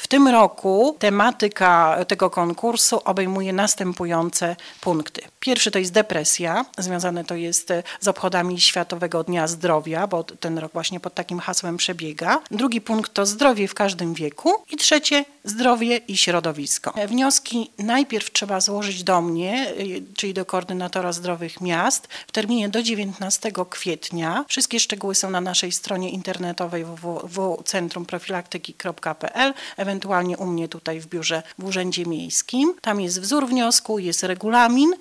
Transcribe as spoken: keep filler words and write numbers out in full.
W tym roku tematyka tego konkursu obejmuje następujące punkty. Pierwszy to jest depresja, związane to jest z obchodami Światowego Dnia Zdrowia, bo ten rok właśnie pod takim hasłem przebiega. Drugi punkt to zdrowie w każdym wieku i trzecie zdrowie i środowisko. Wnioski najpierw trzeba złożyć do mnie, czyli do koordynatora zdrowych miast w terminie do dziewiętnastego kwietnia. Wszystkie szczegóły są na naszej stronie internetowej w w w kropka centrum profilaktyki kropka p l, ewentualnie u mnie tutaj w biurze w Urzędzie Miejskim. Tam jest wzór wniosku, jest regulamin